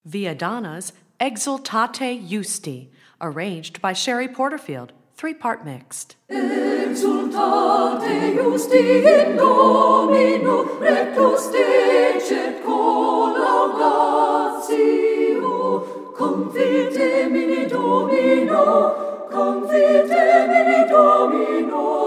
Viadana's Exultate Justi, arranged by Sherry Porterfield, 3-part mixed. Exultate Justi in Domino, rectus decet collaudatio, confite mini Domino, confite mini Domino.